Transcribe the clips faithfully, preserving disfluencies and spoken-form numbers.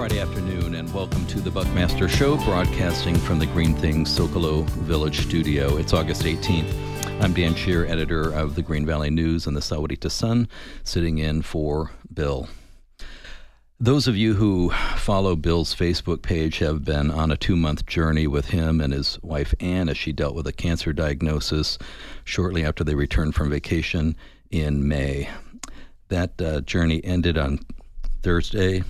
Friday afternoon, and welcome to the Buckmaster Show, broadcasting from the Green Things Socolow Village studio. It's August eighteenth. I'm Dan Shear, editor of the Green Valley News and the Sahuarita Sun, sitting in for Bill. Those of you who follow Bill's Facebook page have been on a two-month journey with him and his wife Ann as she dealt with a cancer diagnosis shortly after they returned from vacation in May. That uh, journey ended on Thursday.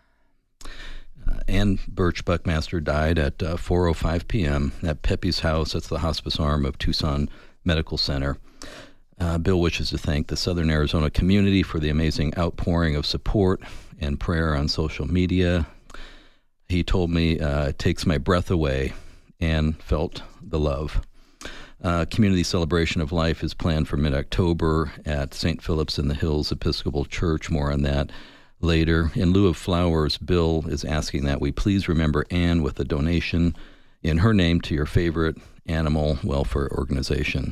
Uh, Ann Birch Buckmaster died at uh, four oh five p.m. at Pepe's house. That's the hospice arm of Tucson Medical Center. Uh, Bill wishes to thank the Southern Arizona community for the amazing outpouring of support and prayer on social media. He told me, uh, it takes my breath away, and felt the love. Uh, community celebration of life is planned for mid-October at Saint Philip's in the Hills Episcopal Church. More on that later. In lieu of flowers, Bill is asking that we please remember Ann with a donation in her name to your favorite animal welfare organization.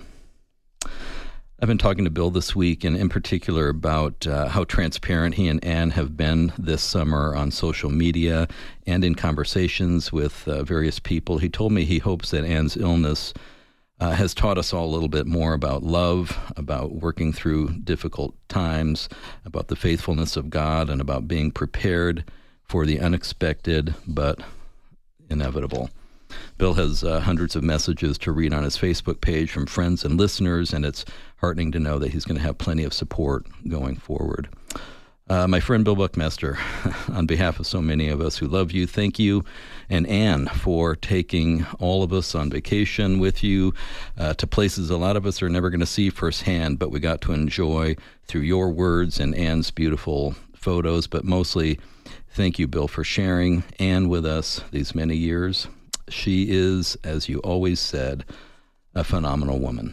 I've been talking to Bill this week, and in particular about uh, how transparent he and Ann have been this summer on social media and in conversations with uh, various people. He told me he hopes that Ann's illness uh, has taught us all a little bit more about love, about working through difficult times, about the faithfulness of God, and about being prepared for the unexpected but inevitable. Bill has uh, hundreds of messages to read on his Facebook page from friends and listeners, and it's heartening to know that he's going to have plenty of support going forward. Uh, my friend Bill Buckmaster, on behalf of so many of us who love you, thank you, and Ann, for taking all of us on vacation with you uh, to places a lot of us are never going to see firsthand, but we got to enjoy through your words and Ann's beautiful photos. But mostly, thank you, Bill, for sharing Ann with us these many years. She is, as you always said, a phenomenal woman.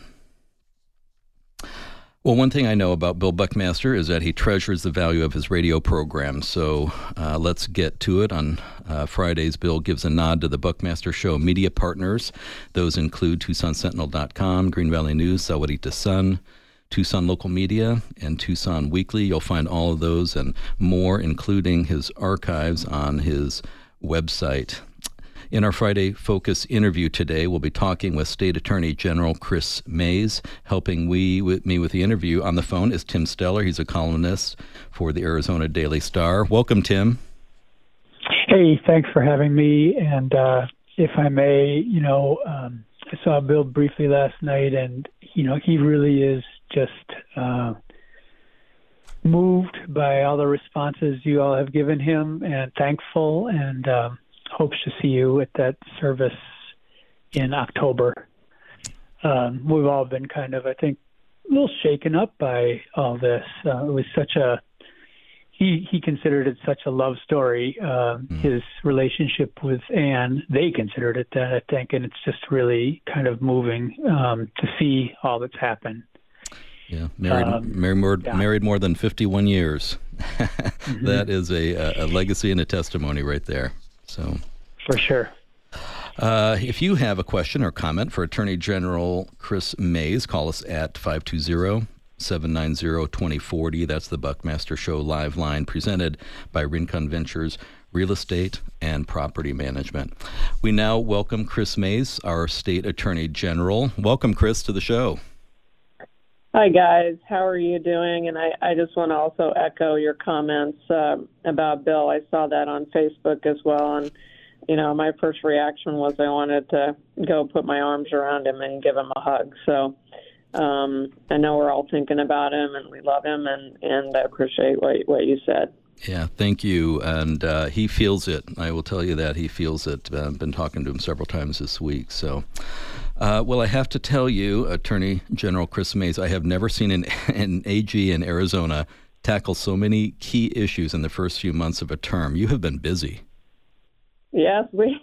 Well, one thing I know about Bill Buckmaster is that he treasures the value of his radio program. So uh, let's get to it. On uh, Fridays, Bill gives a nod to the Buckmaster Show media partners. Those include Tucson Sentinel dot com, Green Valley News, Sahuarita Sun, Tucson Local Media, and Tucson Weekly. You'll find all of those and more, including his archives, on his website. In our Friday Focus interview today, we'll be talking with State Attorney General Chris Mayes. Helping we with me with the interview on the phone is Tim Steller. He's a columnist for the Arizona Daily Star. Welcome, Tim. Hey, thanks for having me. And uh, if I may, you know, um, I saw Bill briefly last night, and, you know, he really is just uh, moved by all the responses you all have given him, and thankful, and um, hopes to see you at that service in October. Um, we've all been kind of, I think, a little shaken up by all this. Uh, it was such a, he, he considered it such a love story, uh, mm. his relationship with Ann. They considered it that, I think, and it's just really kind of moving um, to see all that's happened. Yeah, married, um, married, more, yeah. married more than fifty-one years. mm-hmm. That is a, a legacy and a testimony right there. So, for sure. Uh, if you have a question or comment for Attorney General Chris Mayes, call us at five two zero, seven nine zero, two zero four zero. That's the Buckmaster Show live line presented by Rincon Ventures Real Estate and Property Management. We now welcome Chris Mayes, our State Attorney General. Welcome, Chris, to the show. Hi, guys. How are you doing? And I, I just want to also echo your comments uh, about Bill. I saw that on Facebook as well. And, you know, my first reaction was I wanted to go put my arms around him and give him a hug. So um, I know we're all thinking about him, and we love him, and, and I appreciate what, what you said. Yeah, thank you. And uh, he feels it. I will tell you that he feels it. Uh, I've been talking to him several times this week. So, uh, well, I have to tell you, Attorney General Chris Mayes, I have never seen an, an A G in Arizona tackle so many key issues in the first few months of a term. You have been busy. Yes, we.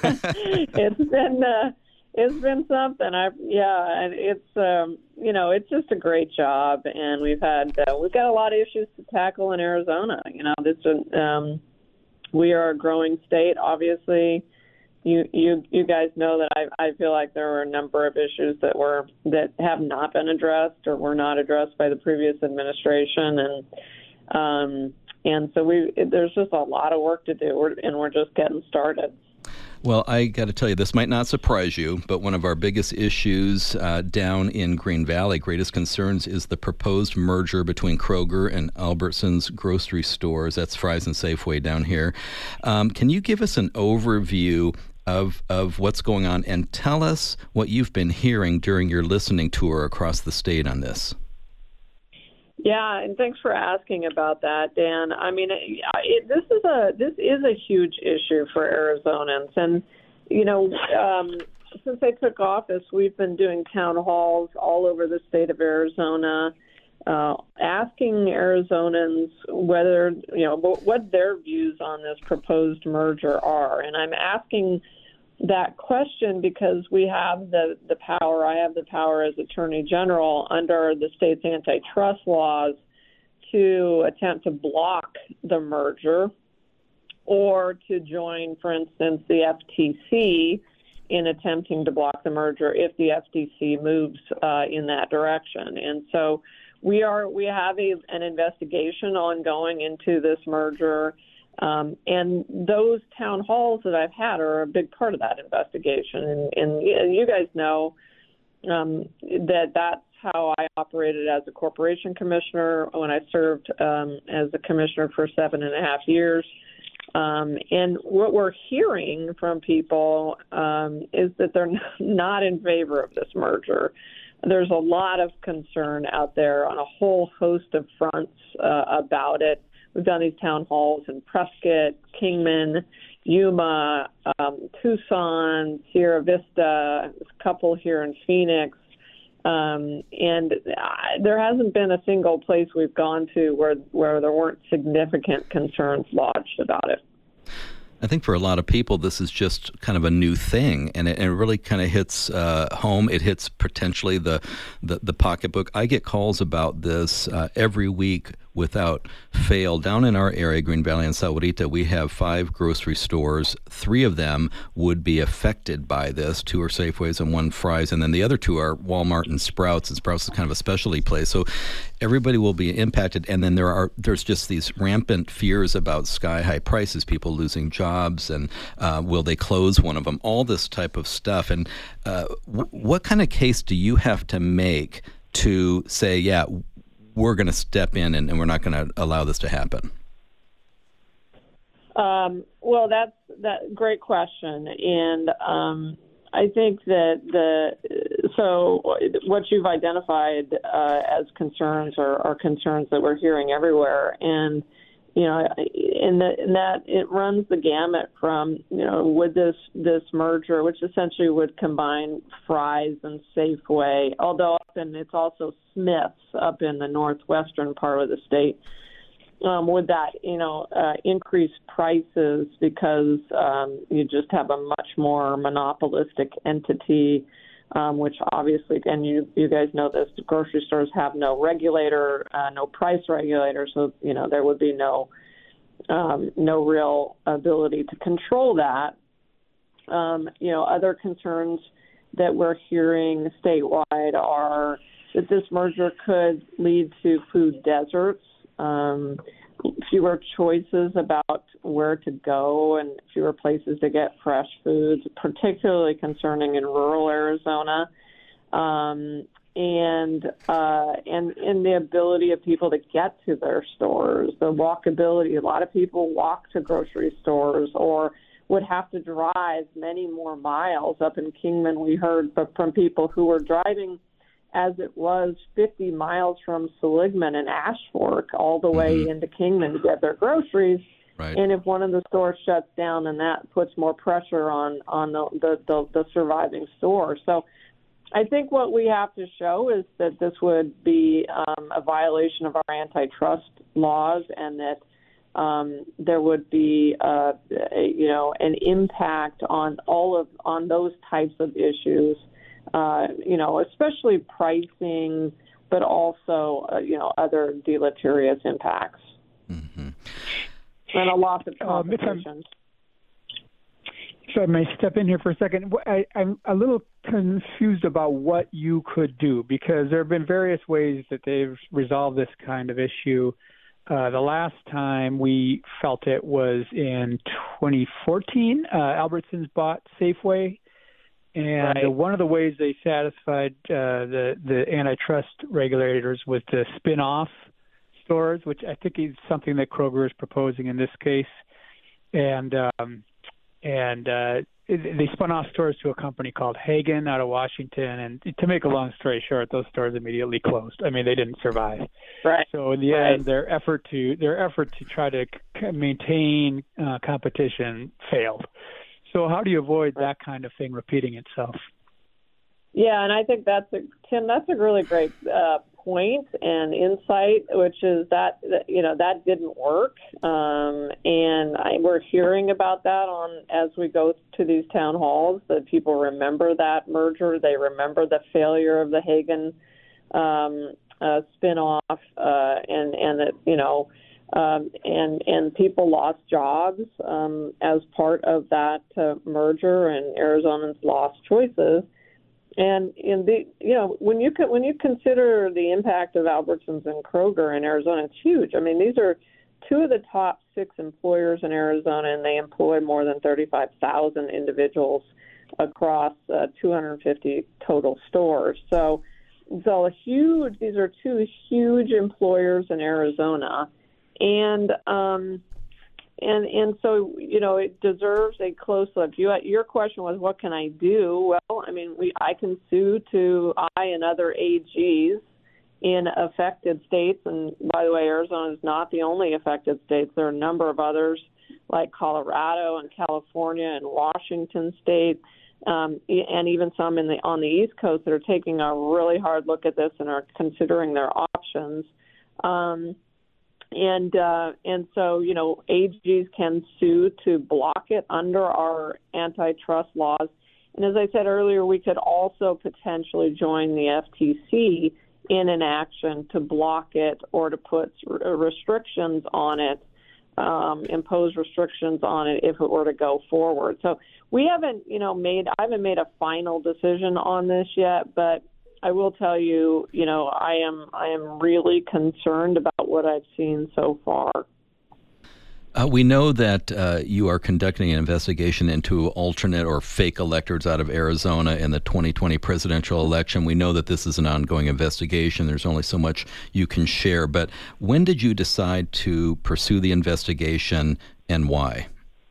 it's been uh, it's been something. I yeah, and it's um, you know it's just a great job, and we've had uh, we've got a lot of issues to tackle in Arizona. You know, this um, we are a growing state. Obviously, you you you guys know that I I feel like there were a number of issues that were that have not been addressed or were not addressed by the previous administration, and Um, and so we there's just a lot of work to do, we're, and we're just getting started. Well, I got to tell you, this might not surprise you, but one of our biggest issues uh, down in Green Valley, greatest concerns, is the proposed merger between Kroger and Albertsons grocery stores. That's Fry's and Safeway down here. Um, can you give us an overview of of what's going on and tell us what you've been hearing during your listening tour across the state on this? Yeah, and thanks for asking about that, Dan. I mean, it, it, this is a this is a huge issue for Arizonans, and you know, um, since I took office, we've been doing town halls all over the state of Arizona, uh, asking Arizonans whether you know what their views on this proposed merger are, and I'm asking that question because we have the, the power, I have the power as Attorney General under the state's antitrust laws to attempt to block the merger or to join, for instance, the F T C in attempting to block the merger if the F T C moves uh, in that direction. And so we are we have a, an investigation ongoing into this merger. Um, and those town halls that I've had are a big part of that investigation. And, and you guys know um, that that's how I operated as a corporation commissioner when I served um, as a commissioner for seven and a half years. Um, and what we're hearing from people um, is that they're not in favor of this merger. There's a lot of concern out there on a whole host of fronts uh, about it. We've done these town halls in Prescott, Kingman, Yuma, um, Tucson, Sierra Vista, a couple here in Phoenix. Um, and uh, there hasn't been a single place we've gone to where, where there weren't significant concerns lodged about it. I think for a lot of people, this is just kind of a new thing, and it, and it really kind of hits uh, home. It hits potentially the, the, the pocketbook. I get calls about this uh, every week without fail. Down in our area, Green Valley and Sahuarita, we have five grocery stores. Three of them would be affected by this. Two are Safeways and one Fry's, and then the other two are Walmart and Sprouts. And Sprouts is kind of a specialty place. So everybody will be impacted. And then there are there's just these rampant fears about sky-high prices, people losing jobs, and uh, will they close one of them, all this type of stuff. And uh, w- what kind of case do you have to make to say, yeah, we're going to step in and, and we're not going to allow this to happen? Um, well, that's that great question, and um, I think that the so what you've identified uh, as concerns are, are concerns that we're hearing everywhere, and you know, in, the, in that it runs the gamut from you know, would this this merger, which essentially would combine Fry's and Safeway, although often it's also Smith's up in the northwestern part of the state. Um, would that, you know, uh, increase prices because um, you just have a much more monopolistic entity, um, which obviously, and you you guys know this, grocery stores have no regulator, uh, no price regulator, so, you know, there would be no um, no real ability to control that. Um, you know, other concerns that we're hearing statewide are that this merger could lead to food deserts. Um, fewer choices about where to go and fewer places to get fresh foods, particularly concerning in rural Arizona, um, and uh, and in the ability of people to get to their stores, the walkability. A lot of people walk to grocery stores or would have to drive many more miles. Up in Kingman, we heard from people who were driving as it was fifty miles from Seligman and Ashfork all the way mm-hmm. into Kingman to get their groceries. Right. And if one of the stores shuts down, then that puts more pressure on, on the, the, the, the surviving store. So I think what we have to show is that this would be um, a violation of our antitrust laws, and that um, there would be, uh, a, you know, an impact on all of on those types of issues. Uh, you know, especially pricing, but also, uh, you know, other deleterious impacts. Mm-hmm. And a loss of competition. Um, if, if I may step in here for a second, I, I'm a little confused about what you could do, because there have been various ways that they've resolved this kind of issue. Uh, the last time we felt it was in twenty fourteen. Uh, Albertsons bought Safeway, and Right. one of the ways they satisfied uh, the the antitrust regulators was to spin off stores, which I think is something that Kroger is proposing in this case. And um, and uh, they spun off stores to a company called Hagen out of Washington. And to make a long story short, those stores immediately closed. I mean, they didn't survive. Right. So in the Right. end, their effort to their effort to try to c- maintain uh, competition failed. So how do you avoid that kind of thing repeating itself? Yeah, and I think that's a, Tim. That's a really great uh, point and insight, which is that, that you know that didn't work, um, and I, we're hearing about that on as we go to these town halls. That people remember that merger, they remember the failure of the Hagen um, uh, spinoff, uh, and and that you know. Um, and and people lost jobs um, as part of that uh, merger, and Arizonans lost choices. And in the you know when you when you consider the impact of Albertsons and Kroger in Arizona, it's huge. I mean, these are two of the top six employers in Arizona, and they employ more than thirty-five thousand individuals across uh, two hundred fifty total stores. So, so a huge. These are two huge employers in Arizona. And um, and and so you know it deserves a close look. You, your question was, what can I do? Well, I mean, we I can sue to I and other A Gs in affected states. And by the way, Arizona is not the only affected states. There are a number of others like Colorado and California and Washington State, um, and even some in the on the East Coast that are taking a really hard look at this and are considering their options. Um, And uh, and so, you know, A Gs can sue to block it under our antitrust laws. And as I said earlier, we could also potentially join the F T C in an action to block it or to put restrictions on it, um, impose restrictions on it if it were to go forward. So we haven't, you know, made I haven't made a final decision on this yet, but I will tell you, you know, I am I am really concerned about what I've seen so far. Uh, we know that uh, you are conducting an investigation into alternate or fake electors out of Arizona in the twenty twenty presidential election. We know that this is an ongoing investigation. There's only so much you can share. But when did you decide to pursue the investigation, and why?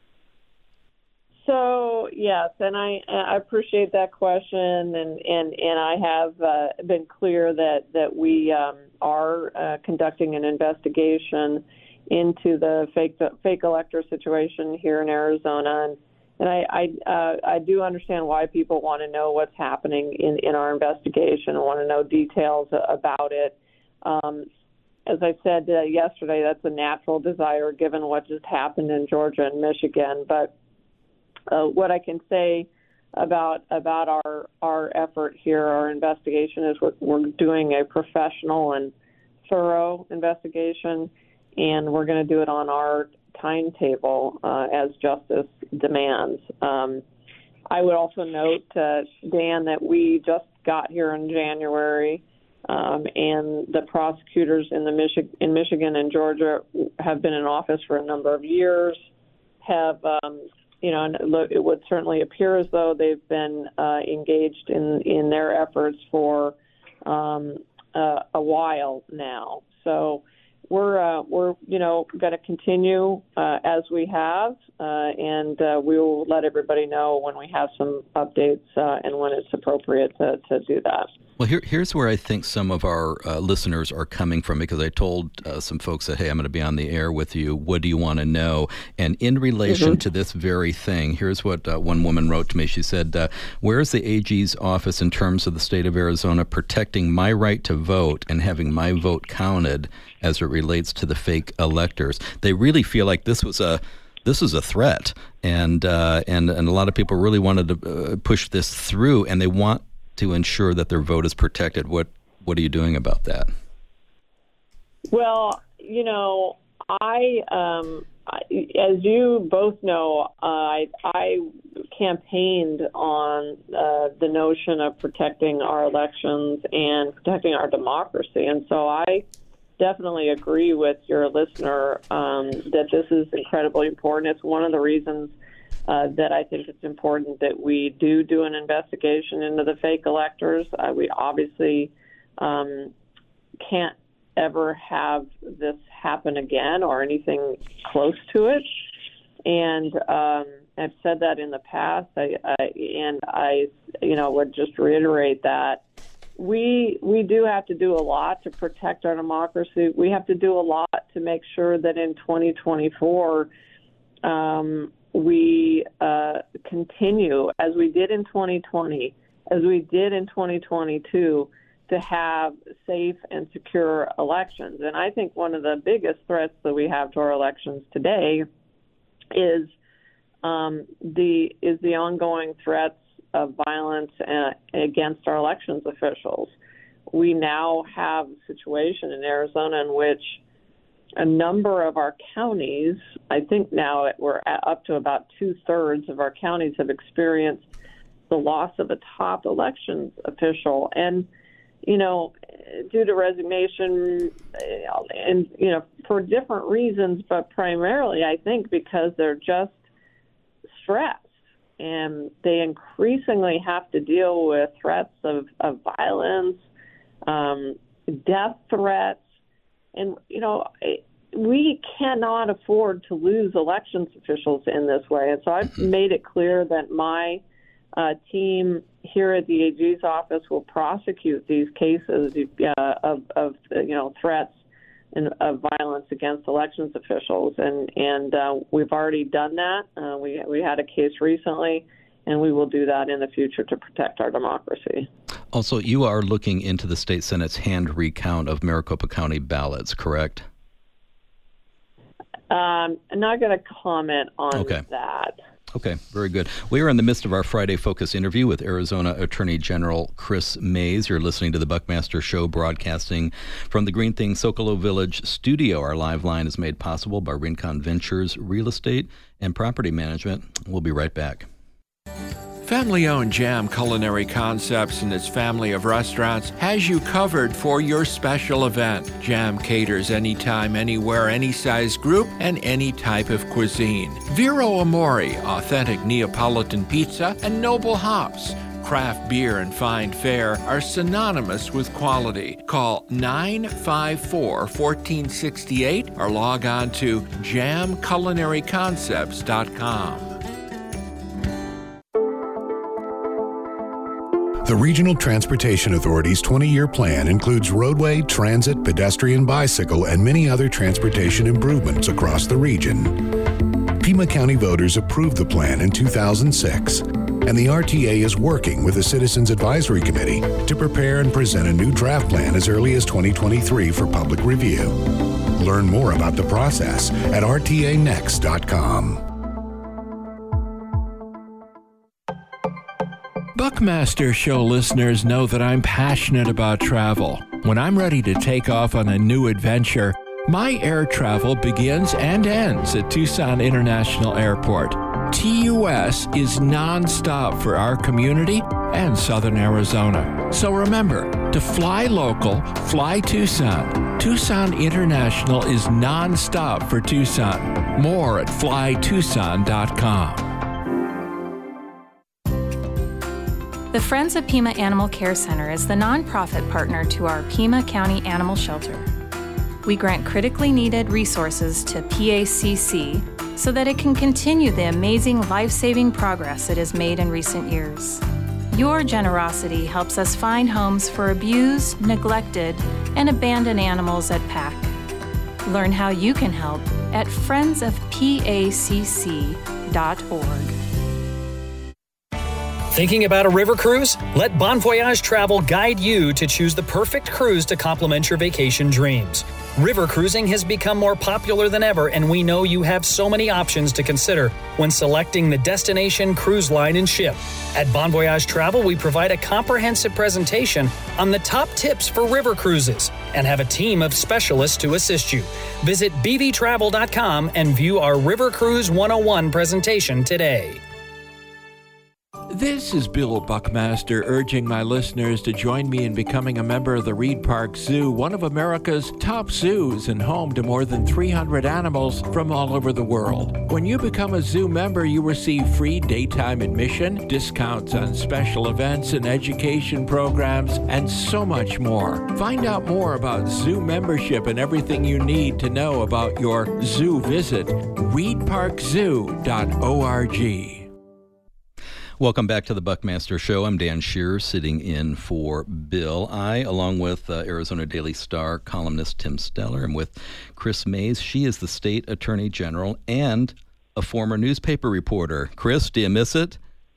So, yes, and I, I appreciate that question, and, and, and I have uh, been clear that, that we um, are uh, conducting an investigation into the fake fake elector situation here in Arizona. And, and I I, uh, I do understand why people want to know what's happening in, in our investigation and want to know details about it. Um, as I said uh, yesterday, that's a natural desire given what just happened in Georgia and Michigan. But Uh, what I can say about about our our effort here, our investigation, is we're, we're doing a professional and thorough investigation, and we're going to do it on our timetable uh, as justice demands. Um, I would also note, uh, Dan, that we just got here in January, um, and the prosecutors in the Michi- in Michigan and Georgia have been in office for a number of years, have um, You know, and it would certainly appear as though they've been uh, engaged in, in their efforts for um, uh, a while now. So we're uh, we're you know going to continue uh, as we have, uh, and uh, we will let everybody know when we have some updates uh, and when it's appropriate to, to do that. Well, here, here's where I think some of our uh, listeners are coming from, because I told uh, some folks that, hey, I'm going to be on the air with you. What do you want to know? And in relation mm-hmm. to this very thing, here's what uh, one woman wrote to me. She said, uh, where is the A G's office in terms of the state of Arizona protecting my right to vote and having my vote counted as it relates to the fake electors? They really feel like this was a This is a threat, and uh, and and a lot of people really wanted to uh, push this through, and they want to ensure that their vote is protected. What what are you doing about that? Well, you know, I, um, I as you both know, uh, I I campaigned on uh, the notion of protecting our elections and protecting our democracy, and so I definitely agree with your listener um, that this is incredibly important. It's one of the reasons uh, that I think it's important that we do do an investigation into the fake electors. Uh, we obviously um, can't ever have this happen again or anything close to it. And um, I've said that in the past, I, I, and I, you know, would just reiterate that we we do have to do a lot to protect our democracy. We have to do a lot to make sure that in twenty twenty-four um, we uh, continue, as we did in twenty twenty, as we did in twenty twenty-two, to have safe and secure elections. And I think one of the biggest threats that we have to our elections today is um, the is the ongoing threats of violence uh, against our elections officials. We now have a situation in Arizona in which a number of our counties, I think now it, we're at up to about two-thirds of our counties have experienced the loss of a top elections official. And, you know, due to resignation and, you know, for different reasons, but primarily I think because they're just stressed. And they increasingly have to deal with threats of, of violence, um, death threats. And, you know, we cannot afford to lose elections officials in this way. And so I've made it clear that my uh, team here at the A G's office will prosecute these cases uh, of, of, you know, threats and of violence against elections officials, and and uh, we've already done that. Uh, we we had a case recently, and we will do that in the future to protect our democracy. Also, you are looking into the state Senate's hand recount of Maricopa County ballots, correct? Um, I'm not going to comment on okay. that. Okay, very good. We are in the midst of our Friday Focus interview with Arizona Attorney General Kris Mayes. You're listening to the Buckmaster Show, broadcasting from the Green Thing Socolow Village studio. Our live line is made possible by Rincon Ventures Real Estate and Property Management. We'll be right back. Family-owned Jam Culinary Concepts and its family of restaurants has you covered for your special event. Jam caters anytime, anywhere, any size group, and any type of cuisine. Vero Amore, authentic Neapolitan pizza, and Noble Hops. Craft beer and fine fare are synonymous with quality. Call nine five four, one four six eight or log on to jam culinary concepts dot com. The Regional Transportation Authority's twenty-year plan includes roadway, transit, pedestrian, bicycle, and many other transportation improvements across the region. Pima County voters approved the plan in two thousand six, and the R T A is working with the Citizens Advisory Committee to prepare and present a new draft plan as early as twenty twenty-three for public review. Learn more about the process at r t a next dot com. Buckmaster Show listeners know that I'm passionate about travel. When I'm ready to take off on a new adventure, my air travel begins and ends at Tucson International Airport. T U S is nonstop for our community and Southern Arizona. So remember, to fly local, fly Tucson. Tucson International is nonstop for Tucson. More at fly tucson dot com. The Friends of Pima Animal Care Center is the nonprofit partner to our Pima County Animal Shelter. We grant critically needed resources to P A C C so that it can continue the amazing life-saving progress it has made in recent years. Your generosity helps us find homes for abused, neglected, and abandoned animals at P A C. Learn how you can help at friends of p a c c dot org. Thinking about a river cruise? Let Bon Voyage Travel guide you to choose the perfect cruise to complement your vacation dreams. River cruising has become more popular than ever, and we know you have so many options to consider when selecting the destination, cruise line, and ship. At Bon Voyage Travel, we provide a comprehensive presentation on the top tips for river cruises and have a team of specialists to assist you. Visit b v travel dot com and view our River Cruise one oh one presentation today. This is Bill Buckmaster urging my listeners to join me in becoming a member of the Reed Park Zoo, one of America's top zoos and home to more than three hundred animals from all over the world. When you become a zoo member, you receive free daytime admission, discounts on special events and education programs, and so much more. Find out more about zoo membership and everything you need to know about your zoo visit. reed park zoo dot org. Welcome back to the Buckmaster Show. I'm Dan Shearer, sitting in for Bill. I, along with uh, Arizona Daily Star columnist Tim Steller, and with Chris Mays. She is the state attorney general and a former newspaper reporter. Chris, do you miss it?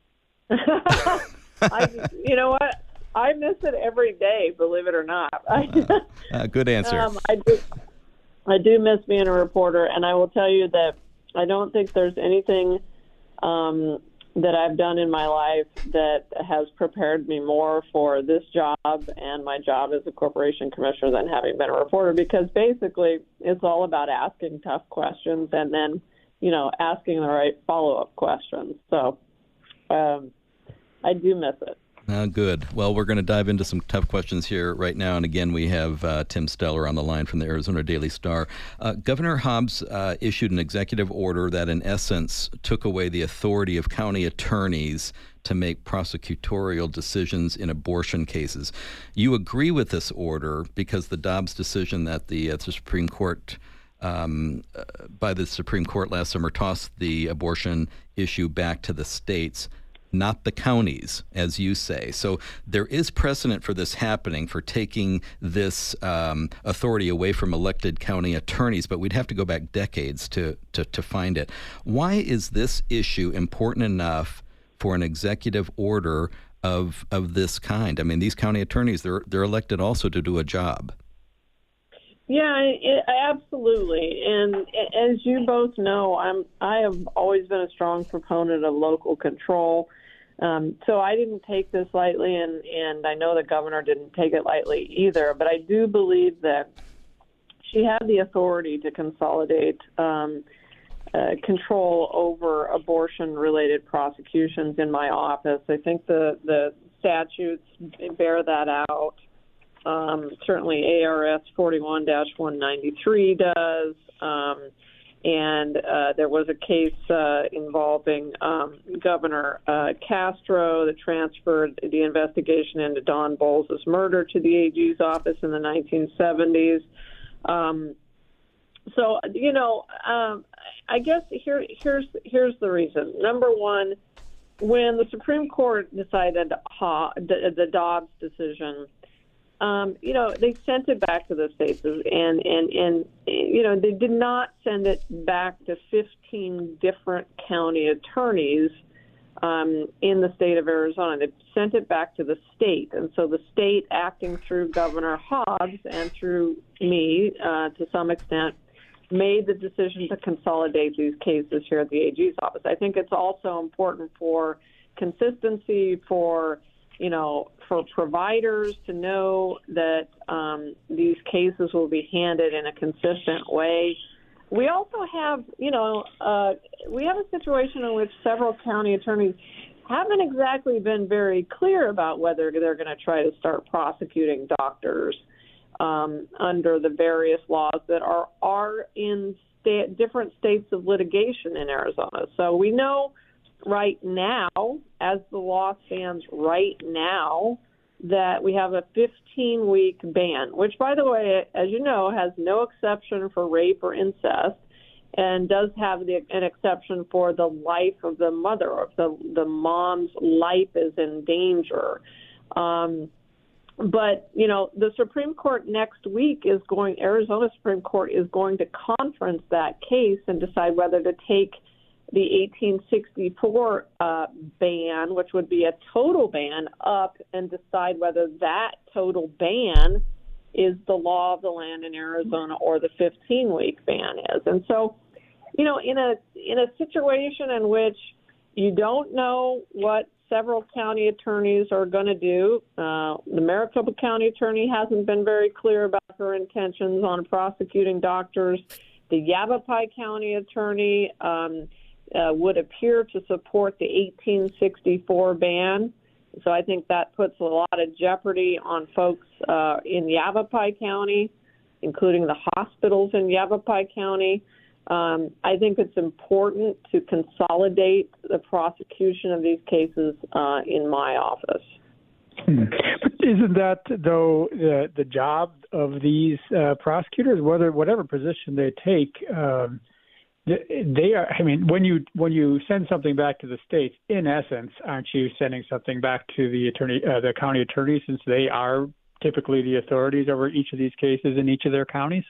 I, you know what? I miss it every day, believe it or not. uh, uh, good answer. Um, I do, I do miss being a reporter, and I will tell you that I don't think there's anything um, that I've done in my life that has prepared me more for this job and my job as a corporation commissioner than having been a reporter, because basically it's all about asking tough questions and then, you know, asking the right follow-up questions. So um, I do miss it. Uh, good. Well, we're going to dive into some tough questions here right now. And again, we have uh, Tim Steller on the line from the Arizona Daily Star. Uh, Governor Hobbs uh, issued an executive order that, in essence, took away the authority of county attorneys to make prosecutorial decisions in abortion cases. You agree with this order because the Dobbs decision that the, uh, the Supreme Court Um, uh, by the Supreme Court last summer tossed the abortion issue back to the states, not the counties, as you say. So there is precedent for this happening, for taking this um, authority away from elected county attorneys, but we'd have to go back decades to, to, to find it. Why is this issue important enough for an executive order of of this kind? I mean, these county attorneys, they're they're elected also to do a job. Yeah, it, absolutely. And as you both know, I'm I have always been a strong proponent of local control. Um, so I didn't take this lightly, and, and I know the governor didn't take it lightly either. But I do believe that she had the authority to consolidate um, uh, control over abortion-related prosecutions in my office. I think the, the statutes bear that out. Um, certainly A R S forty-one dash one ninety-three does. Um, and uh, there was a case uh, involving um, Governor uh, Castro that transferred the investigation into Don Bowles' murder to the A G's office in the nineteen seventies. Um, so, you know, um, I guess here, here's here's the reason. Number one, when the Supreme Court decided uh, the, the Dobbs decision, Um, you know, they sent it back to the states, and, and, and, you know, they did not send it back to fifteen different county attorneys um, in the state of Arizona. They sent it back to the state. And so the state, acting through Governor Hobbs and through me, uh, to some extent, made the decision to consolidate these cases here at the A G's office. I think it's also important for consistency, for you know, for providers to know that um, these cases will be handled in a consistent way. We also have, you know, uh, we have a situation in which several county attorneys haven't exactly been very clear about whether they're going to try to start prosecuting doctors um, under the various laws that are, are in sta- different states of litigation in Arizona. So we know right now, as the law stands right now, that we have a fifteen-week ban, which, by the way, as you know, has no exception for rape or incest, and does have the, an exception for the life of the mother, or if the, the mom's life is in danger. Um, but, you know, the Supreme Court next week is going, Arizona Supreme Court is going to conference that case and decide whether to take the eighteen sixty-four uh, ban, which would be a total ban, up and decide whether that total ban is the law of the land in Arizona or the fifteen-week ban is. And so, you know, in a in a situation in which you don't know what several county attorneys are going to do, uh, the Maricopa County attorney hasn't been very clear about her intentions on prosecuting doctors. The Yavapai County attorney um, uh, would appear to support the eighteen sixty-four ban. So I think that puts a lot of jeopardy on folks uh, in Yavapai County, including the hospitals in Yavapai County. Um, I think it's important to consolidate the prosecution of these cases uh, in my office. Hmm. But isn't that, though, the, the job of these uh, prosecutors, whether whatever position they take? Um, they are. I mean, when you when you send something back to the states, in essence, aren't you sending something back to the attorney, uh, the county attorneys, since they are typically the authorities over each of these cases in each of their counties?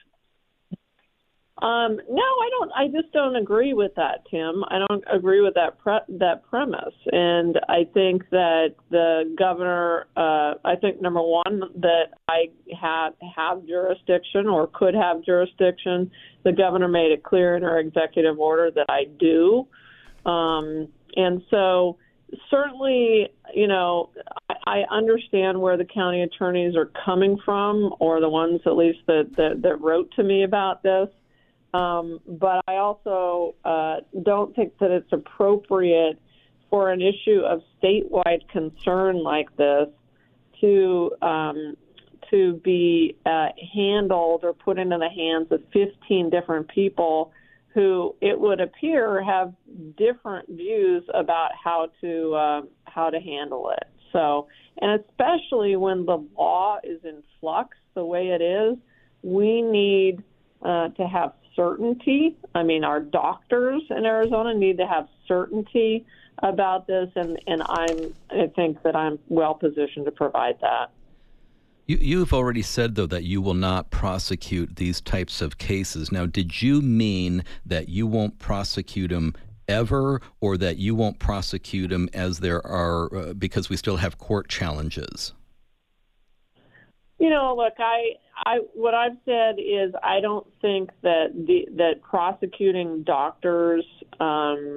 Um, no, I don't. I just don't agree with that, Tim. I don't agree with that pre- that premise. And I think that the governor, uh, I think, number one, that I have, have jurisdiction or could have jurisdiction. The governor made it clear in her executive order that I do. Um, and so certainly, you know, I, I understand where the county attorneys are coming from, or the ones at least that, that, that wrote to me about this. Um, but I also uh, don't think that it's appropriate for an issue of statewide concern like this to um, to be uh, handled or put into the hands of fifteen different people who, it would appear, have different views about how to uh, how to handle it. So, and especially when the law is in flux the way it is, we need uh, to have certainty. I mean, our doctors in Arizona need to have certainty about this, and, and I'm, I think that I'm well positioned to provide that. You, you've already said, though, that you will not prosecute these types of cases. Now, did you mean that you won't prosecute them ever, or that you won't prosecute them as there are, uh, because we still have court challenges? You know, look, I, I, what I've said is I don't think that the that prosecuting doctors um,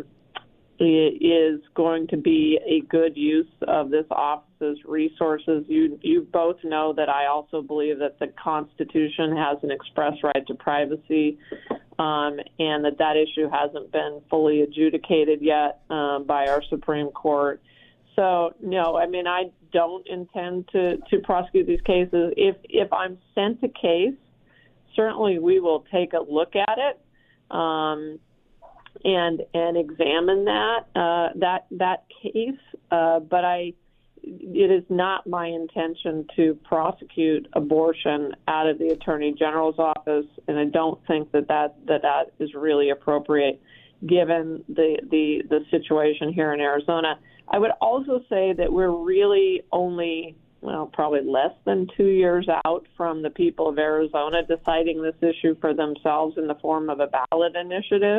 is going to be a good use of this office's resources. You, you both know that I also believe that the Constitution has an express right to privacy, um, and that that issue hasn't been fully adjudicated yet um, by our Supreme Court. So, no, I mean, I don't intend to, to prosecute these cases. If if I'm sent a case, certainly we will take a look at it um, and and examine that uh, that that case. Uh, but I, it is not my intention to prosecute abortion out of the Attorney General's office, and I don't think that that that, that is really appropriate given the, the the situation here in Arizona. I would also say that we're really only, well, probably less than two years out from the people of Arizona deciding this issue for themselves in the form of a ballot initiative.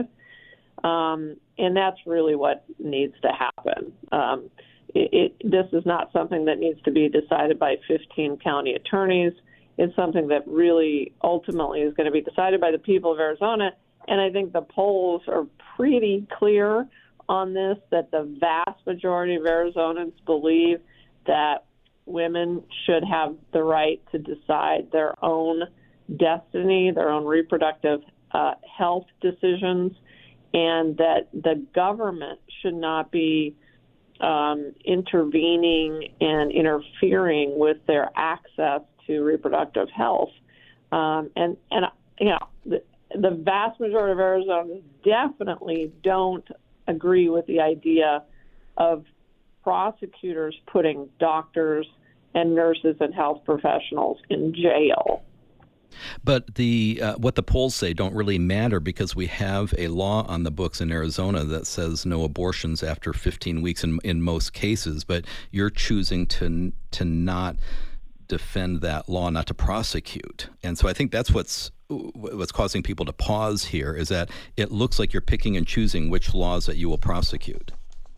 Um, and that's really what needs to happen. Um, it, it, this is not something that needs to be decided by fifteen county attorneys. It's something that really ultimately is going to be decided by the people of Arizona. And I think the polls are pretty clear on this, that the vast majority of Arizonans believe that women should have the right to decide their own destiny, their own reproductive uh, health decisions, and that the government should not be um, intervening and interfering with their access to reproductive health. Um, and, and, you know, the, the vast majority of Arizonans definitely don't agree with the idea of prosecutors putting doctors and nurses and health professionals in jail. But the uh, what the polls say don't really matter, because we have a law on the books in Arizona that says no abortions after fifteen weeks in in most cases. But you're choosing to to not defend that law, not to prosecute. And so I think that's what's what's causing people to pause here, is that it looks like you're picking and choosing which laws that you will prosecute.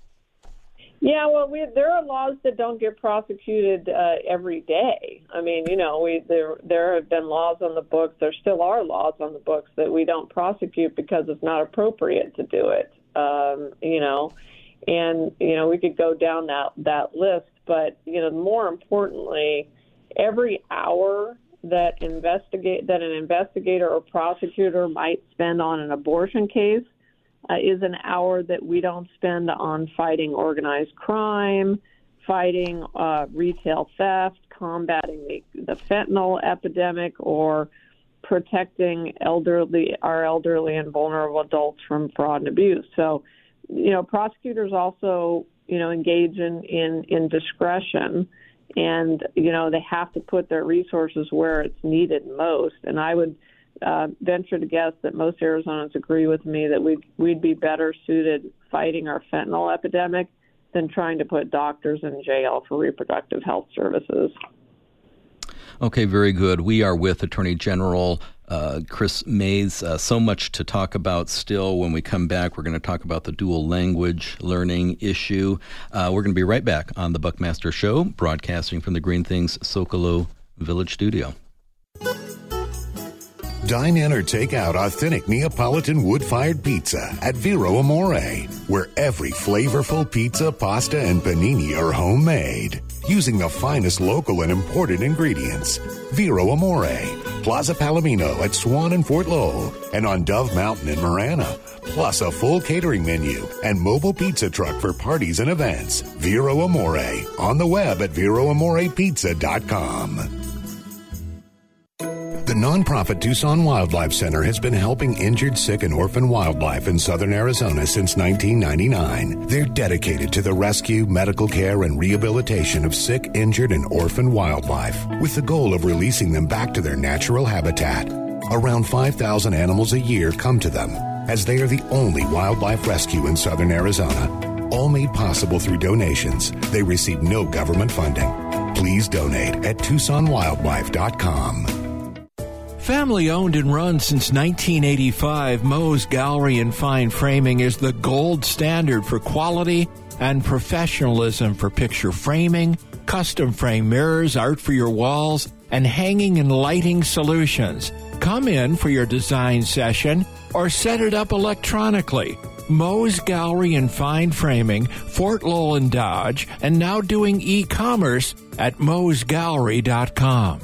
Yeah, well, we, there are laws that don't get prosecuted uh, every day. I mean, you know, we there there have been laws on the books. There still are laws on the books that we don't prosecute because it's not appropriate to do it. Um, you know, and you know we could go down that that list. But you know, more importantly, every hour that investigate that an investigator or prosecutor might spend on an abortion case uh, is an hour that we don't spend on fighting organized crime, fighting uh, retail theft, combating the, the fentanyl epidemic, or protecting elderly, our elderly and vulnerable adults from fraud and abuse. So, you know, prosecutors also, you know, engage in, in, in discretion, and, you know, they have to put their resources where it's needed most. And I would uh, venture to guess that most Arizonans agree with me that we'd, we'd be better suited fighting our fentanyl epidemic than trying to put doctors in jail for reproductive health services. Okay, very good. We are with Attorney General uh, Kris Mayes. Uh, so much to talk about still. When we come back, we're going to talk about the dual language learning issue. Uh, we're going to be right back on the Buckmaster Show, broadcasting from the Green Things Socolow Village studio. Dine in or take out authentic Neapolitan wood-fired pizza at Vero Amore, where every flavorful pizza, pasta, and panini are homemade, using the finest local and imported ingredients. Vero Amore, Plaza Palomino at Swan and Fort Lowell, and on Dove Mountain in Marana, plus a full catering menu and mobile pizza truck for parties and events. Vero Amore, on the web at vero amore pizza dot com. The nonprofit Tucson Wildlife Center has been helping injured, sick, and orphan wildlife in southern Arizona since nineteen ninety-nine. They're dedicated to the rescue, medical care, and rehabilitation of sick, injured, and orphan wildlife, with the goal of releasing them back to their natural habitat. Around five thousand animals a year come to them, as they are the only wildlife rescue in southern Arizona. All made possible through donations. They receive no government funding. Please donate at tucson wildlife dot com. Family owned and run since nineteen eighty-five, Moe's Gallery and Fine Framing is the gold standard for quality and professionalism for picture framing, custom frame mirrors, art for your walls, and hanging and lighting solutions. Come in for your design session or set it up electronically. Moe's Gallery and Fine Framing, Fort Lowell and Dodge, and now doing e-commerce at moes gallery dot com.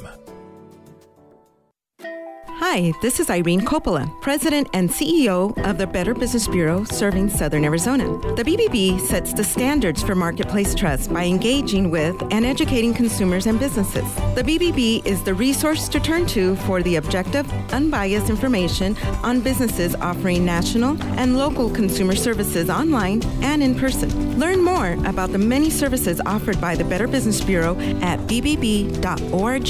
Hi, this is Irene Coppola, President and C E O of the Better Business Bureau serving Southern Arizona. The B B B sets the standards for marketplace trust by engaging with and educating consumers and businesses. The B B B is the resource to turn to for the objective, unbiased information on businesses offering national and local consumer services online and in person. Learn more about the many services offered by the Better Business Bureau at b b b dot org.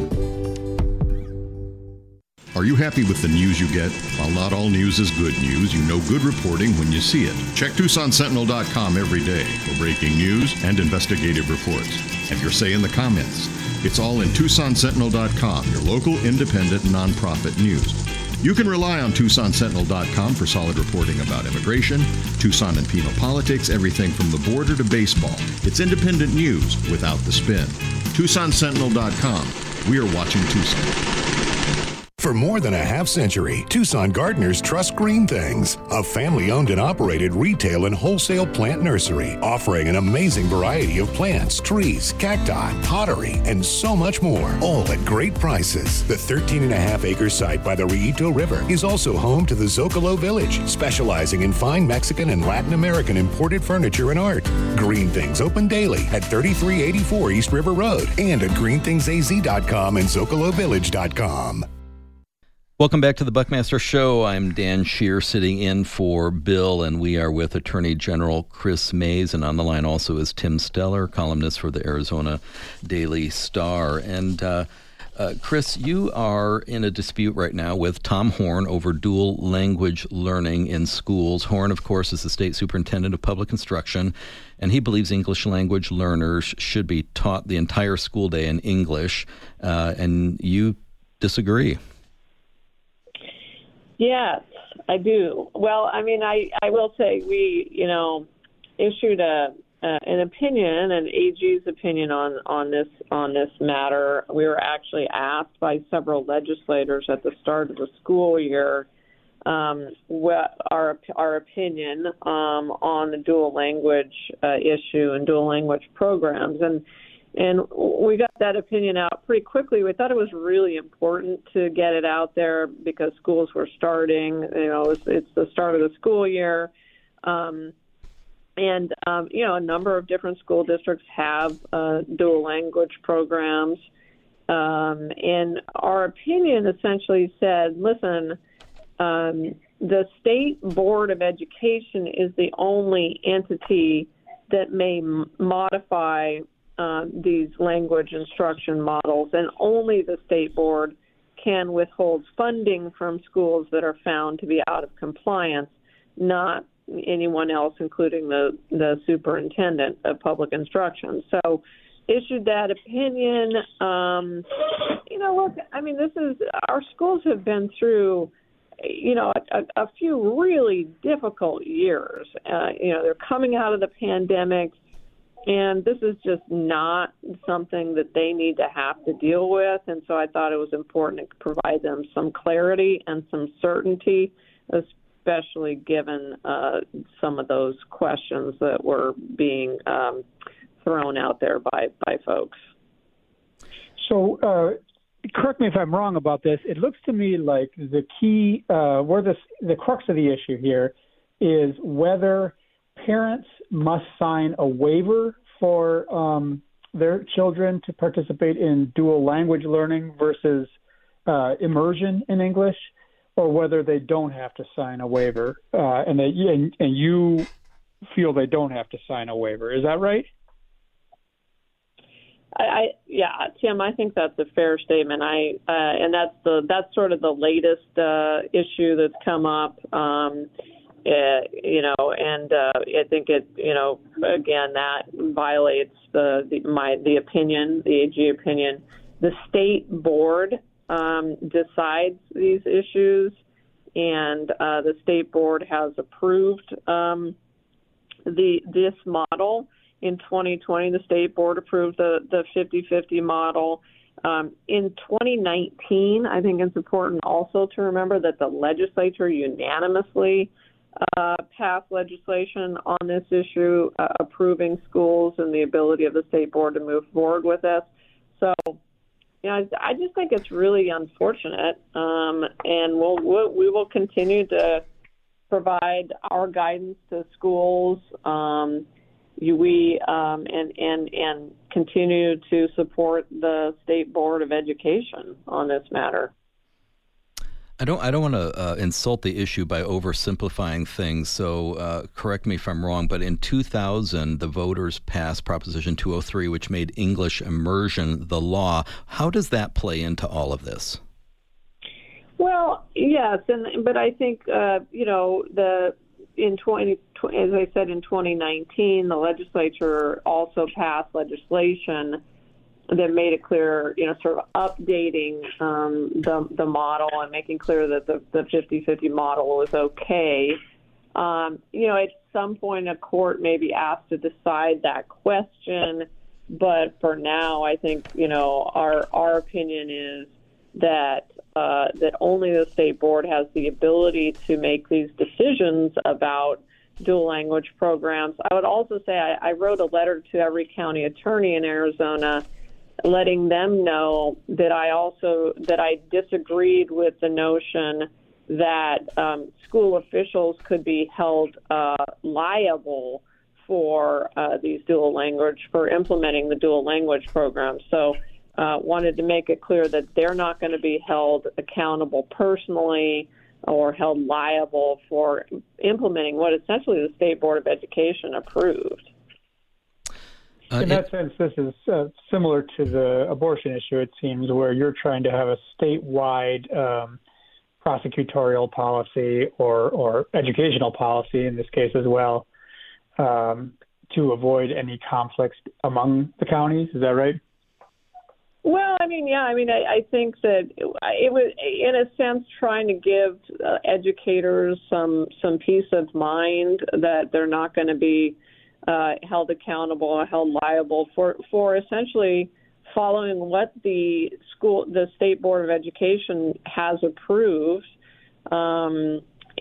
Are you happy with the news you get? While not all news is good news, you know good reporting when you see it. Check Tucson Sentinel dot com every day for breaking news and investigative reports. Have your say in the comments. It's all in Tucson Sentinel dot com, your local independent nonprofit news. You can rely on Tucson Sentinel dot com for solid reporting about immigration, Tucson and Pima politics, everything from the border to baseball. It's independent news without the spin. Tucson Sentinel dot com. We are watching Tucson. For more than a half century, Tucson gardeners trust Green Things, a family-owned and operated retail and wholesale plant nursery, offering an amazing variety of plants, trees, cacti, pottery, and so much more, all at great prices. The thirteen and a half acre site by the Rillito River is also home to the Zocalo Village, specializing in fine Mexican and Latin American imported furniture and art. Green Things open daily at thirty-three eighty-four East River Road and at green things a z dot com and zocalo village dot com. Welcome back to the Buckmaster Show. I'm Dan Scheer sitting in for Bill, and we are with Attorney General Kris Mayes, and on the line also is Tim Steller, columnist for the Arizona Daily Star. And uh, uh, Kris, you are in a dispute right now with Tom Horn over dual language learning in schools. Horn, of course, is the state superintendent of public instruction, and he believes English language learners should be taught the entire school day in English, uh, and you disagree. Yes, I do. Well, I mean, I, I will say we, you know, issued a uh, an opinion, an A G's opinion on, on this on this matter. We were actually asked by several legislators at the start of the school year um, what our our opinion um, on the dual language uh, issue and dual language programs. And And we got that opinion out pretty quickly. We thought it was really important to get it out there because schools were starting. You know, it's, it's the start of the school year. Um, and, um, you know, a number of different school districts have uh, dual language programs. Um, and our opinion essentially said, listen, um, the State Board of Education is the only entity that may m- modify uh, these language instruction models, and only the State Board can withhold funding from schools that are found to be out of compliance, not anyone else, including the, the superintendent of public instruction. So issued that opinion. Um, you know, look, I mean, this is, our schools have been through, you know, a, a few really difficult years. Uh, you know, they're coming out of the pandemic, and this is just not something that they need to have to deal with. And so I thought it was important to provide them some clarity and some certainty, especially given uh, some of those questions that were being um, thrown out there by, by folks. So, uh, correct me if I'm wrong about this. It looks to me like the key, uh, where the the crux of the issue here is whether parents must sign a waiver for um, their children to participate in dual language learning versus uh, immersion in English, or whether they don't have to sign a waiver, uh, and, they, and and you feel they don't have to sign a waiver. Is that right? I, I yeah, Tim, I think that's a fair statement. I uh, and that's the that's sort of the latest uh, issue that's come up. Um, uh, you know, and uh, I think it, you know, again, that violates the, the my the opinion, the A G opinion. The state board um, decides these issues, and uh, the state board has approved um, the this model. In twenty twenty, the state board approved the, the fifty-fifty model. Um, in twenty nineteen, I think it's important also to remember that the legislature unanimously uh, passed legislation on this issue, uh, approving schools and the ability of the state board to move forward with this. So, you know, I, I just think it's really unfortunate, um, and we'll, we'll, we will continue to provide our guidance to schools. Um, We um, and and and continue to support the State Board of Education on this matter. I don't. I don't want to uh, insult the issue by oversimplifying things. So, uh, correct me if I'm wrong. But in two thousand, the voters passed Proposition two oh three, which made English immersion the law. How does that play into all of this? Well, yes, and but I think uh, you know the. In twenty, as I said, in twenty nineteen, the legislature also passed legislation that made it clear, you know, sort of updating um, the the model and making clear that the, the fifty-fifty model was okay. Um, you know, at some point, a court may be asked to decide that question, but for now, I think, you know, our our opinion is that uh, that only the state board has the ability to make these decisions about dual language programs. I would also say I, I wrote a letter to every county attorney in Arizona letting them know that I also that I disagreed with the notion that um, school officials could be held uh, liable for uh, these dual language, for implementing the dual language program. So Uh, wanted to make it clear that they're not going to be held accountable personally or held liable for implementing what essentially the State Board of Education approved. Uh, In that it, sense, this is uh, similar to the abortion issue, it seems, where you're trying to have a statewide um, prosecutorial policy or, or educational policy, in this case as well, um, to avoid any conflicts among the counties. Is that right? Well, I mean, yeah, I mean, I, I think that it, it was, in a sense, trying to give uh, educators some some peace of mind that they're not going to be uh, held accountable or held liable for, for essentially following what the school, the State Board of Education has approved. Um,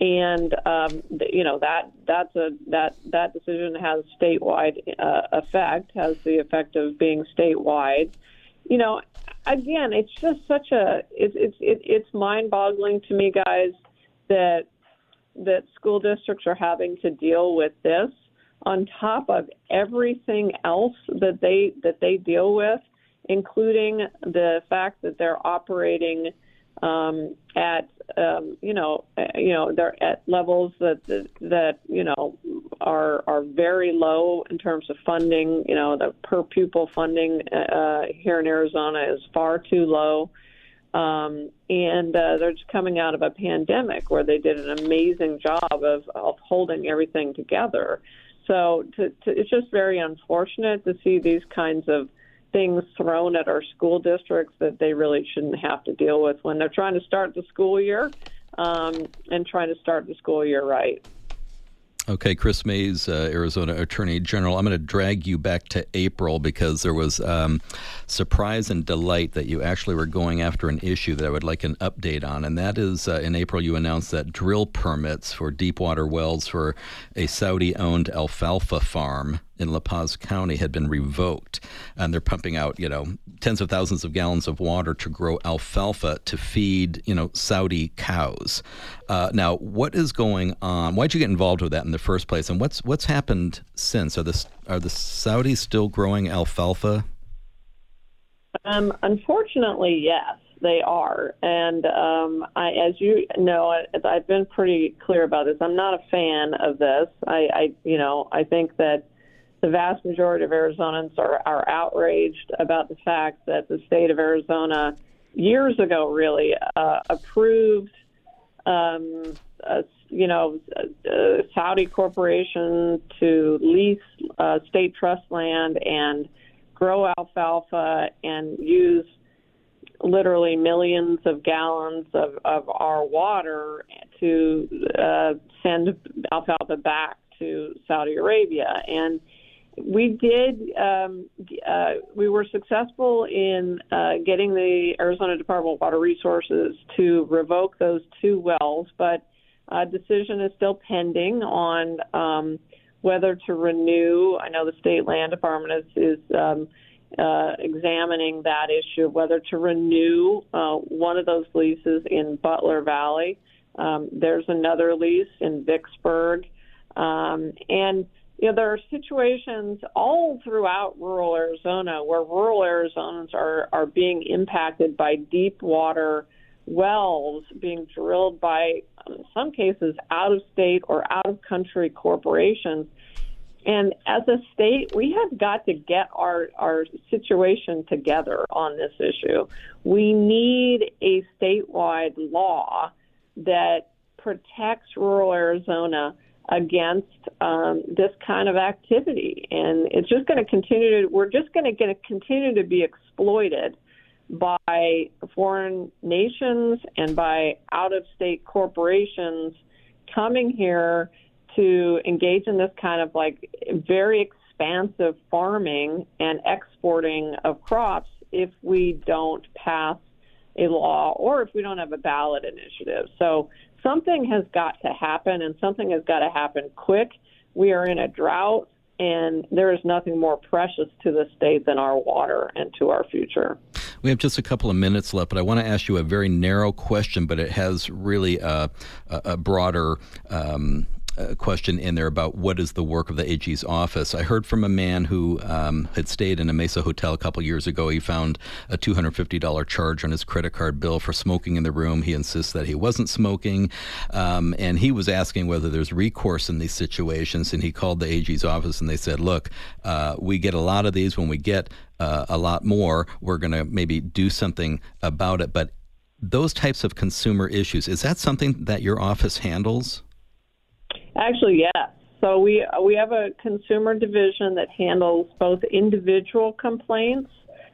and um, you know that that's a that that decision has statewide uh, effect, has the effect of being statewide. You know, again, it's just such a it's it's it, it's mind-boggling to me, guys, that that school districts are having to deal with this on top of everything else that they that they deal with, including the fact that they're operating um, at um, you know you know they're at levels that that, that you know are are very low in terms of funding. You know, the per pupil funding uh, here in Arizona is far too low. Um, and uh, they're just coming out of a pandemic where they did an amazing job of, of holding everything together. So to, to, it's just very unfortunate to see these kinds of things thrown at our school districts that they really shouldn't have to deal with when they're trying to start the school year um, and trying to start the school year right. Okay, Chris Mays, uh, Arizona Attorney General, I'm going to drag you back to April because there was um, surprise and delight that you actually were going after an issue that I would like an update on, and that is uh, in April you announced that drill permits for deep water wells for a Saudi-owned alfalfa farm in La Paz County had been revoked, and they're pumping out, you know, tens of thousands of gallons of water to grow alfalfa to feed, you know, Saudi cows. Uh, now, what is going on? Why'd you get involved with that in the first place, and what's what's happened since? Are the are the Saudis still growing alfalfa? Um, unfortunately, yes, they are, and um, I, as you know, I, I've been pretty clear about this. I'm not a fan of this. I, I you know, I think that the vast majority of Arizonans are, are outraged about the fact that the state of Arizona years ago really uh, approved, um, a, you know, a, a Saudi corporation to lease uh, state trust land and grow alfalfa and use literally millions of gallons of, of our water to uh, send alfalfa back to Saudi Arabia. And we did, um, uh, we were successful in uh, getting the Arizona Department of Water Resources to revoke those two wells, but a decision is still pending on um, whether to renew. I know the State Land Department is, is um, uh, examining that issue of whether to renew uh, one of those leases in Butler Valley. Um, there's another lease in Vicksburg. Um, and You know, there are situations all throughout rural Arizona where rural Arizonans are, are being impacted by deep water wells being drilled by, in some cases, out-of-state or out-of-country corporations. And as a state, we have got to get our, our situation together on this issue. We need a statewide law that protects rural Arizona against um, this kind of activity, and it's just going to continue to. We're just going to continue to be exploited by foreign nations and by out-of-state corporations coming here to engage in this kind of like very expansive farming and exporting of crops if we don't pass a law or if we don't have a ballot initiative. So something has got to happen, and something has got to happen quick. We are in a drought, and there is nothing more precious to the state than our water and to our future. We have just a couple of minutes left, but I want to ask you a very narrow question, but it has really a, a, a broader um, uh, question in there about what is the work of the A G's office. I heard from a man who um, had stayed in a Mesa hotel a couple years ago. He found a two hundred fifty dollars charge on his credit card bill for smoking in the room. He insists that he wasn't smoking, um, and he was asking whether there's recourse in these situations, and he called the A G's office, and they said, look, uh, we get a lot of these. When we get uh, a lot more, we're going to maybe do something about it. But those types of consumer issues, is that something that your office handles? Actually, yes. So we we have a consumer division that handles both individual complaints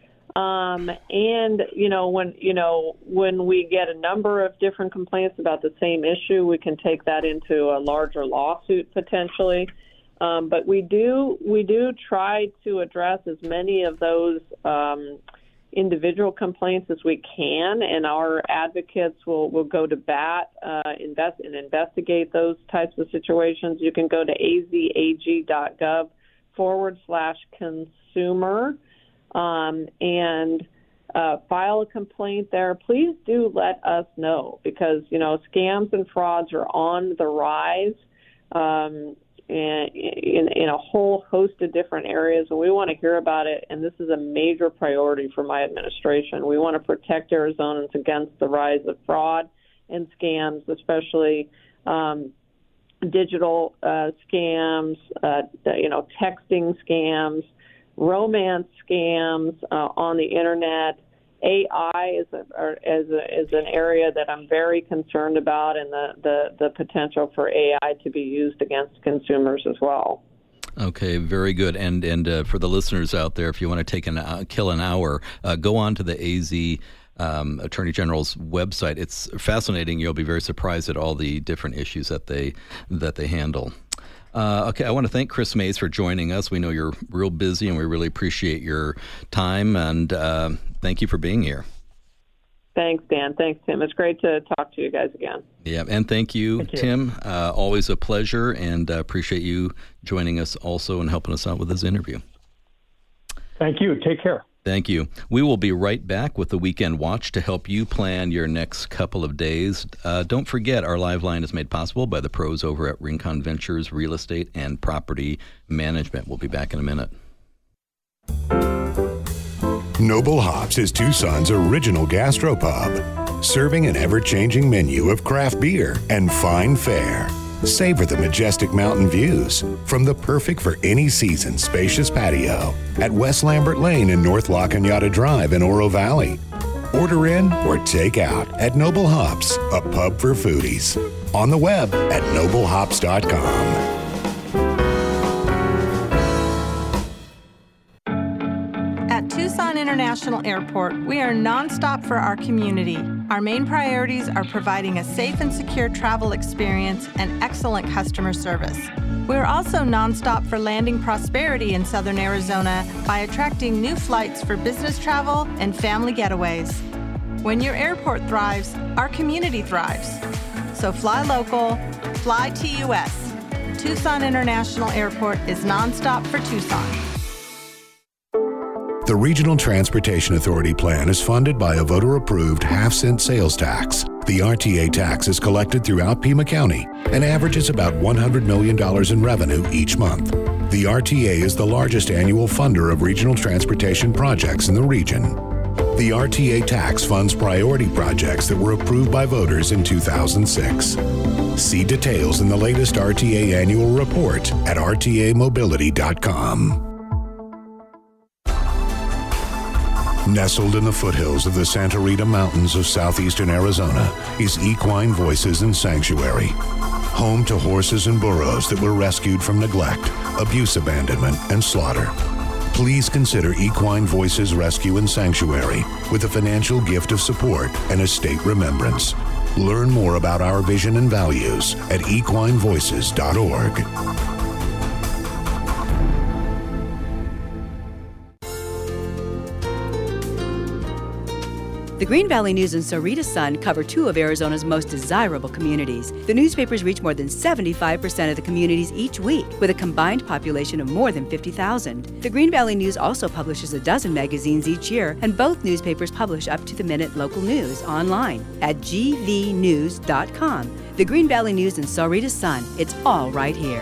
um, and, you know, when, you know, when we get a number of different complaints about the same issue, we can take that into a larger lawsuit potentially. Um, but we do we do try to address as many of those um, individual complaints as we can, and our advocates will, will go to bat uh, invest and investigate those types of situations. You can go to azag.gov forward slash consumer um, and uh, file a complaint there. Please do let us know, because, you know, scams and frauds are on the rise. Um, In, in, in a whole host of different areas, and we want to hear about it, and this is a major priority for my administration. We want to protect Arizonans against the rise of fraud and scams, especially um, digital uh, scams, uh, you know, texting scams, romance scams uh, on the internet. A I is, a, is, a, is an area that I'm very concerned about, and the, the, the potential for A I to be used against consumers as well. Okay, very good. And and uh, for the listeners out there, if you want to take an uh, kill an hour, uh, go on to the A Z um, Attorney General's website. It's fascinating. You'll be very surprised at all the different issues that they that they handle. Uh, okay, I want to thank Chris Mays for joining us. We know you're real busy, and we really appreciate your time, and uh, thank you for being here. Thanks, Dan. Thanks, Tim. It's great to talk to you guys again. Yeah, and thank you, thank you. Tim. Uh, always a pleasure, and uh, appreciate you joining us also and helping us out with this interview. Thank you. Take care. Thank you. We will be right back with the Weekend Watch to help you plan your next couple of days. Uh, don't forget, our live line is made possible by the pros over at Rincon Ventures Real Estate and Property Management. We'll be back in a minute. Noble Hops is Tucson's original gastropub, serving an ever-changing menu of craft beer and fine fare. Savor the majestic mountain views from the perfect for any season spacious patio at West Lambert Lane and North La Cañada Drive in Oro Valley. Order in or take out at Noble Hops, a pub for foodies. On the web at noble hops dot com. At Tucson International Airport, we are nonstop for our community. Our main priorities are providing a safe and secure travel experience and excellent customer service. We're also nonstop for landing prosperity in Southern Arizona by attracting new flights for business travel and family getaways. When your airport thrives, our community thrives. So fly local, fly T U S. Tucson International Airport is nonstop for Tucson. The Regional Transportation Authority plan is funded by a voter-approved half-cent sales tax. The R T A tax is collected throughout Pima County and averages about one hundred million dollars in revenue each month. The R T A is the largest annual funder of regional transportation projects in the region. The R T A tax funds priority projects that were approved by voters in two thousand six. See details in the latest R T A annual report at r t a mobility dot com. Nestled in the foothills of the Santa Rita Mountains of southeastern Arizona is Equine Voices and Sanctuary. Home to horses and burros that were rescued from neglect, abuse, abandonment, and slaughter. Please consider Equine Voices Rescue and Sanctuary with a financial gift of support and a state remembrance. Learn more about our vision and values at equine voices dot org. The Green Valley News and Sahuarita Sun cover two of Arizona's most desirable communities. The newspapers reach more than seventy-five percent of the communities each week, with a combined population of more than fifty thousand. The Green Valley News also publishes a dozen magazines each year, and both newspapers publish up-to-the-minute local news online at g v news dot com. The Green Valley News and Sahuarita Sun, it's all right here.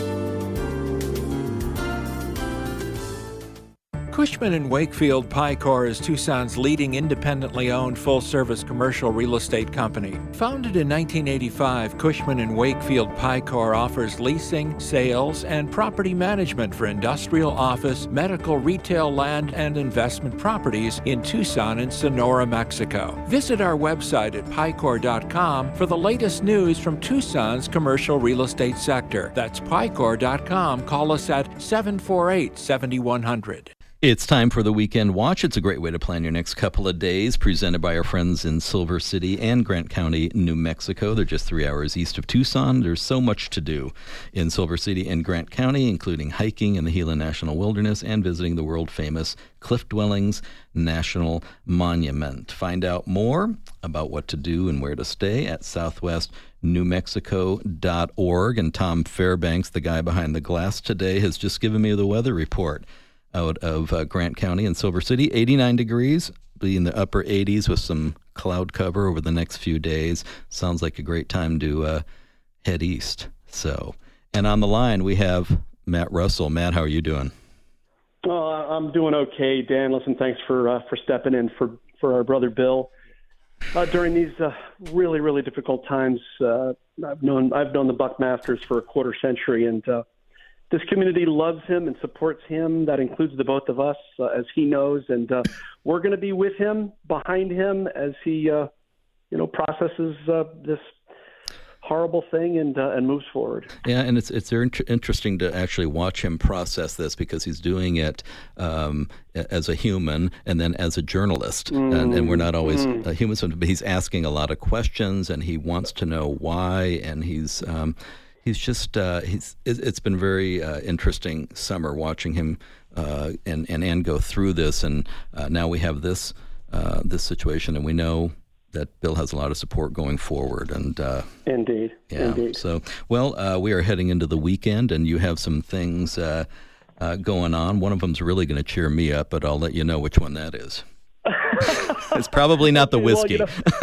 Cushman and Wakefield Picor is Tucson's leading independently owned full-service commercial real estate company. Founded in nineteen eighty-five, Cushman and Wakefield Picor offers leasing, sales, and property management for industrial, office, medical, retail, land, and investment properties in Tucson and Sonora, Mexico. Visit our website at picor dot com for the latest news from Tucson's commercial real estate sector. That's picor dot com. Call us at seven four eight, seven one zero zero. It's time for the Weekend Watch. It's a great way to plan your next couple of days, presented by our friends in Silver City and Grant County, New Mexico. They're just three hours east of Tucson. There's so much to do in Silver City and Grant County, including hiking in the Gila National Wilderness and visiting the world-famous Cliff Dwellings National Monument. Find out more about what to do and where to stay at southwest new mexico dot org. And Tom Fairbanks, the guy behind the glass today, has just given me the weather report out of uh, Grant County and Silver City. eighty-nine degrees, be in the upper eighties with some cloud cover over the next few days. Sounds like a great time to uh, head east. So, and on the line we have Matt Russell. Matt, how are you doing? Oh, I'm doing okay, Dan. Listen, thanks for uh, for stepping in for, for our brother Bill uh, during these uh, really really difficult times. Uh, I've known I've known the Buckmasters for a quarter century, and uh, this community loves him and supports him. That includes the both of us, uh, as he knows, and uh, we're going to be with him, behind him, as he, uh, you know, processes uh, this horrible thing and uh, and moves forward. Yeah, and it's it's very interesting to actually watch him process this, because he's doing it um, as a human and then as a journalist, mm. and, and we're not always mm. uh, humans, but he's asking a lot of questions, and he wants to know why, and he's. Um, He's just, uh, he's, it's been very uh, interesting summer watching him uh, and, and Ann go through this. And uh, now we have this uh, this situation, and we know that Bill has a lot of support going forward. And uh, Indeed. Yeah. Indeed. So, well, uh, we are heading into the weekend, and you have some things uh, uh, going on. One of them's really going to cheer me up, but I'll let you know which one that is. It's probably not the whiskey.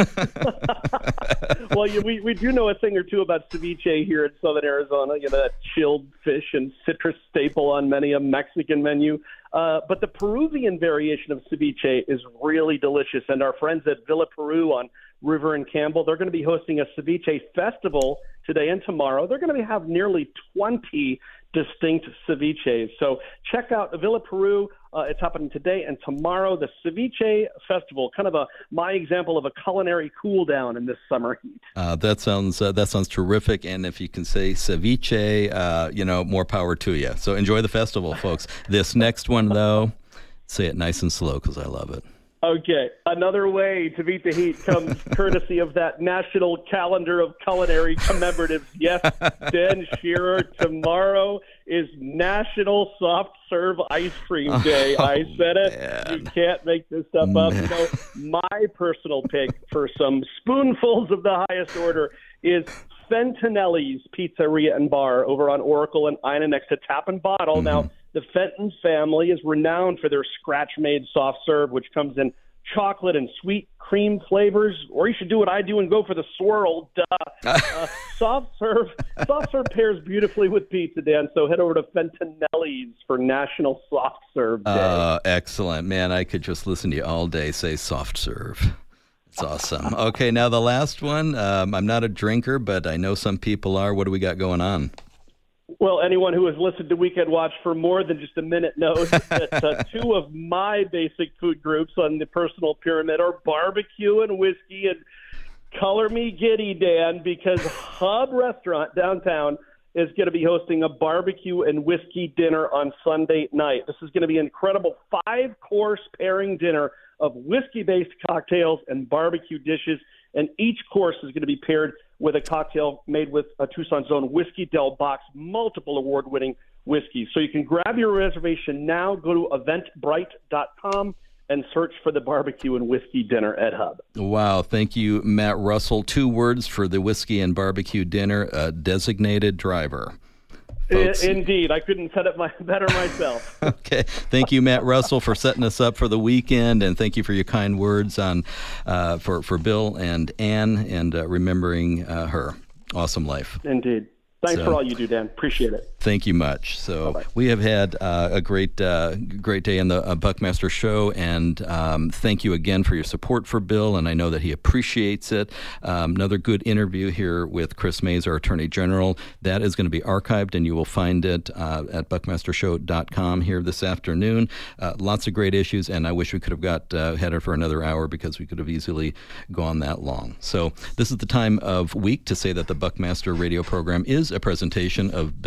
Well, you know, well you, we, we do know a thing or two about ceviche here in Southern Arizona, you know, that chilled fish and citrus staple on many a Mexican menu. Uh, but the Peruvian variation of ceviche is really delicious. And our friends at Villa Peru on River and Campbell, they're going to be hosting a ceviche festival today and tomorrow. They're going to have nearly twenty distinct ceviches. So check out Villa Peru. Uh, it's happening today and tomorrow. The Ceviche Festival, kind of a my example of a culinary cool down in this summer heat. Uh, that sounds uh, that sounds terrific. And if you can say ceviche, uh, you know, more power to you. So enjoy the festival, folks. This next one, though, say it nice and slow because I love it. Okay, another way to beat the heat comes courtesy of that national calendar of culinary commemoratives. Yes, Dan Shearer, tomorrow is National Soft Serve Ice Cream Day. Oh, I said it. Man. You can't make this stuff up. You know, my personal pick for some spoonfuls of the highest order is Fentonelli's Pizzeria and Bar over on Oracle and Ina next to Tap and Bottle. Mm-hmm. Now, the Fenton family is renowned for their scratch-made soft serve, which comes in chocolate and sweet cream flavors. Or you should do what I do and go for the swirl. Duh. uh, soft serve, soft serve pairs beautifully with pizza, Dan. So head over to Fentonelli's for National Soft Serve Day. Uh, excellent, man! I could just listen to you all day say soft serve. It's awesome. Okay, now the last one. Um, I'm not a drinker, but I know some people are. What do we got going on? Well, anyone who has listened to Weekend Watch for more than just a minute knows that uh, two of my basic food groups on the personal pyramid are barbecue and whiskey. And color me giddy, Dan, because Hub Restaurant downtown is going to be hosting a barbecue and whiskey dinner on Sunday night. This is going to be an incredible five-course pairing dinner of whiskey-based cocktails and barbecue dishes, and each course is going to be paired with a cocktail made with a Tucson's own Whiskey Del Box, multiple award-winning whiskeys. So you can grab your reservation now, go to eventbrite dot com, and search for the barbecue and whiskey dinner at Hub. Wow, thank you, Matt Russell. Two words for the whiskey and barbecue dinner, uh, designated driver. Folks. Indeed. I couldn't set it my, better myself. Okay. Thank you, Matt Russell, for setting us up for the weekend, and thank you for your kind words on uh, for, for Bill and Ann and uh, remembering uh, her. Awesome life. Indeed. Thanks so, for all you do, Dan. Appreciate it. Thank you much. So Bye-bye. We have had uh, a great uh, great day in the uh, Buckmaster Show, and um, thank you again for your support for Bill, and I know that he appreciates it. Um, another good interview here with Chris Mays, our Attorney General. That is going to be archived, and you will find it uh, at buckmaster show dot com here this afternoon. Uh, lots of great issues, and I wish we could have got uh, had it for another hour because we could have easily gone that long. So this is the time of week to say that the Buckmaster radio program is a presentation of Bill Buckmaster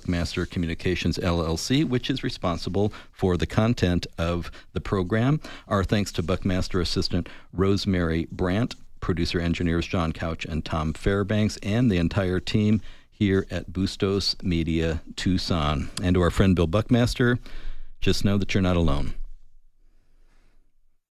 Buckmaster Communications, L L C, which is responsible for the content of the program. Our thanks to Buckmaster Assistant Rosemary Brandt, producer engineers John Couch and Tom Fairbanks, and the entire team here at Bustos Media Tucson. And to our friend Bill Buckmaster, just know that you're not alone.